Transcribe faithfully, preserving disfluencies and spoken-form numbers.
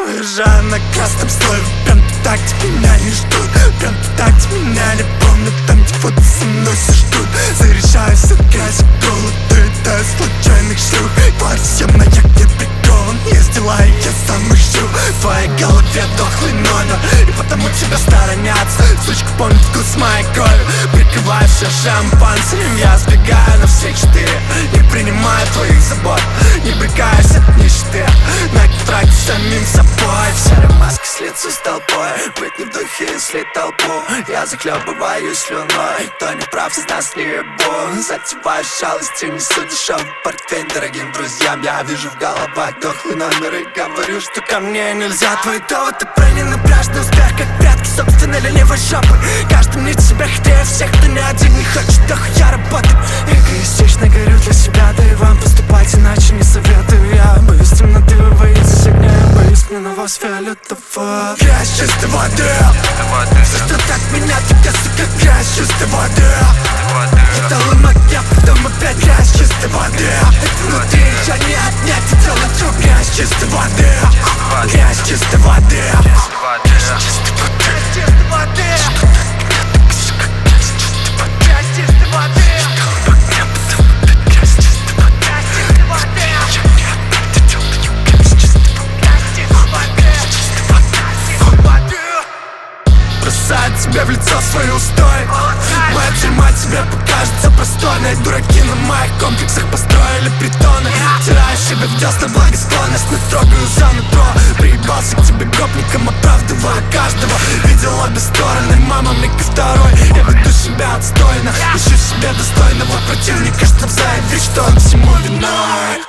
Уезжаю на красном слое, прям туда, где меня не ждут. Прям туда, где меня не помнят, там, где фото со мной все ждут. Заряжаюсь от грязи, голоду, да случайных шлюх. Тварь съемная, где прикован, есть дела, и я сам ищу. В твоей голове дохлый номер, и потому тебя сторонятся. Сучка помнит вкус моей крови, прикрываю все шампанским. Я сбегаю на все четыре, не принимаю твоих забот, не брыкаюсь от нищеты, на контракте с самим собой. В серой маске слиться с толпой, быть не в духе, если толпу я захлебываю слюной. Кто не прав, из нас не ебу. Затеваю шалости, несу дешевый портфель дорогим друзьям. Я вижу в головах дохлый номер и говорю, что ко мне нельзя. Твои доводы про ненапряжный успех, как прятки собственной ленивой жопы. Каждый мнит себя хитрее всех, кто ни один не хочет дохуя работать. Эгоистично горю для себя, да и вам поступать иначе не советую. Я боюсь темноты, вы боитесь огня, я боюсь гнилого фиолетового. Грязь чистой воды, за что так меня тебя, сука, грязь чистой воды. Металлом огня, потом опять грязь чистой воды. Это внутри я не отнять, и делаю грязь чистой воды. Грязь чистой воды. Грязь чистой воды. Грязь чистой воды. Бросает тебе в лицо свой устой. Моя тюрьма тебе покажется просторной. Дураки на моих комплексах построили притоны. Теряю себе в десна благосклонность, но трогаю за нутро. Приебался к тебе гопником, оправдывая каждого. Видел обе стороны, мама мне ко второй. Я веду себя отстойно, ищу себе достойного противника, чтоб заявить, что он всему виной.